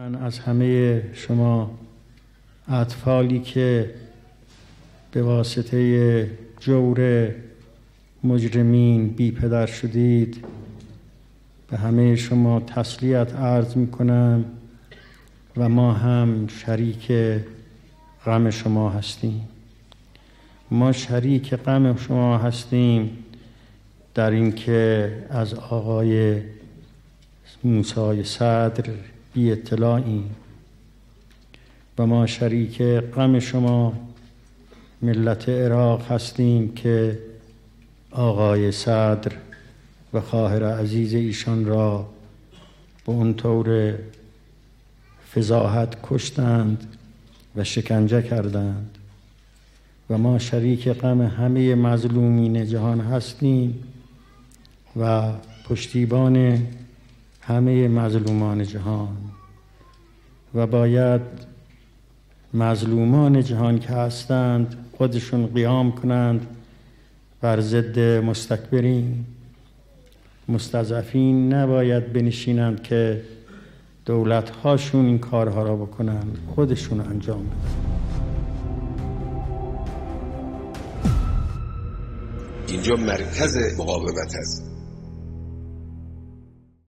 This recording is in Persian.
من از همه شما اطفالی که به واسطه جور مجرمین بی پدر شدید به همه شما تسلیت عرض می کنم و ما هم شریک غم شما هستیم. ما شریک غم شما هستیم در اینکه از آقای موسی صدر بی اطلاعیم و ما شریک غم شما ملت عراق هستیم که آقای صدر و خواهر عزیز ایشان را به اون طور فضاحت کشتند و شکنجه کردند و ما شریک غم همه مظلومین جهان هستیم و پشتیبان همه مظلومان جهان و باید مظلومان جهان که هستند خودشون قیام کنند بر ضد مستکبرین. مستضعفین نباید بنشینند که دولت‌هاشون این کارها را بکنند، خودشون انجام بدن. اینجا مرکز مقاومت است.